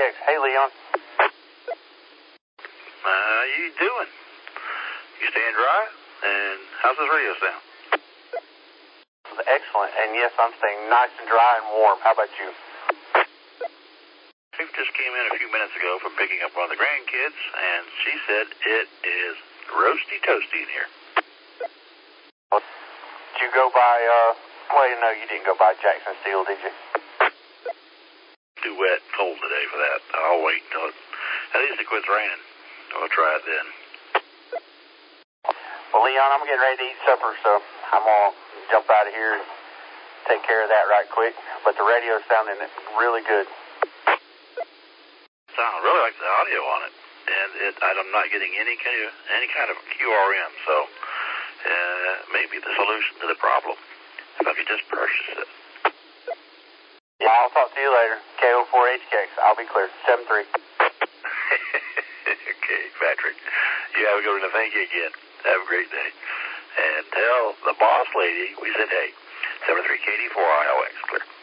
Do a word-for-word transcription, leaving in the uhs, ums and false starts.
X. Hey, Leon. How you doing? You staying dry? And how's this radio sound? Excellent. And yes, I'm staying nice and dry and warm. How about you? Chief just came in a few minutes ago from picking up one of the grandkids, and she said it is roasty toasty in here. Did you go by, uh, wait, no, you didn't go by Jackson Steel, did you? Too wet and cold today for that. I'll wait until it, at least it quits raining. I'll try it then. Well, Leon, I'm getting ready to eat supper, so I'm going to jump out of here and take care of that right quick. But the radio's sounding really good. Sound really like the audio on it, and it, I'm not getting any kind of any kind of Q R M. So uh, maybe the solution to the problem, if I could just purchase it. Yeah, I'll talk to you later. K O four H K X. I'll be clear. seven three. Okay, Patrick. You have a good one. Thank you again. Have a great day. And tell the boss lady we said hey. seven three K D four I O X. Clear.